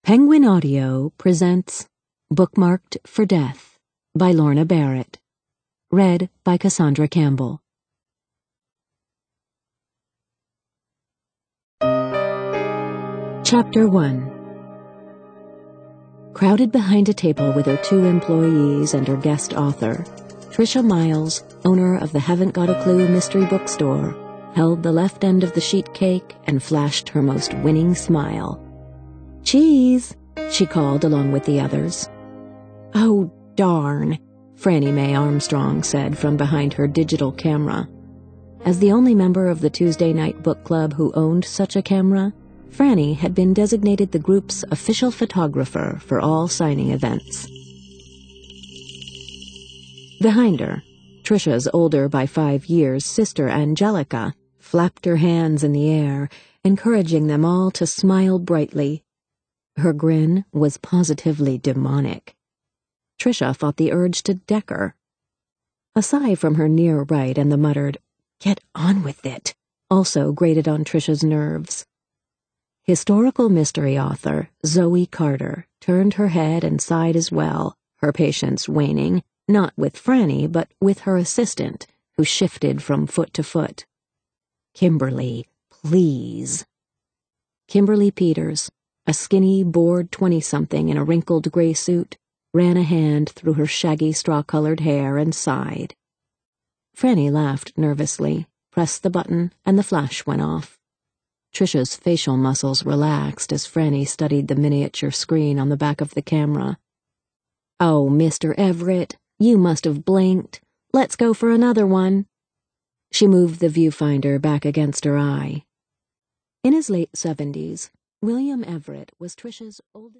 Penguin Audio presents Bookmarked for Death by Lorna Barrett. Read by Cassandra Campbell. Chapter 1. Crowded behind a table with her 2 employees and her guest author, Trisha Miles, owner of the Haven't Got a Clue mystery bookstore, held the left end of the sheet cake and flashed her most winning smile. "Cheese," she called along with the others. "Oh, darn," Franny Mae Armstrong said from behind her digital camera. As the only member of the Tuesday night book club who owned such a camera, Franny had been designated the group's official photographer for all signing events. Behind her, Trisha's older by 5 years sister Angelica flapped her hands in the air, encouraging them all to smile brightly. Her grin was positively demonic. Trisha fought the urge to deck her. A sigh from her near right and the muttered, "Get on with it," also grated on Trisha's nerves. Historical mystery author Zoe Carter turned her head and sighed as well, her patience waning, not with Franny but with her assistant, who shifted from foot to foot. "Kimberly, please." Kimberly Peters, a skinny, bored 20-something in a wrinkled gray suit, ran a hand through her shaggy straw-colored hair and sighed. Franny laughed nervously, pressed the button, and the flash went off. Trisha's facial muscles relaxed as Franny studied the miniature screen on the back of the camera. "Oh, Mr. Everett, you must have blinked. Let's go for another one." She moved the viewfinder back against her eye. In his late 70s, William Everett was Trisha's oldest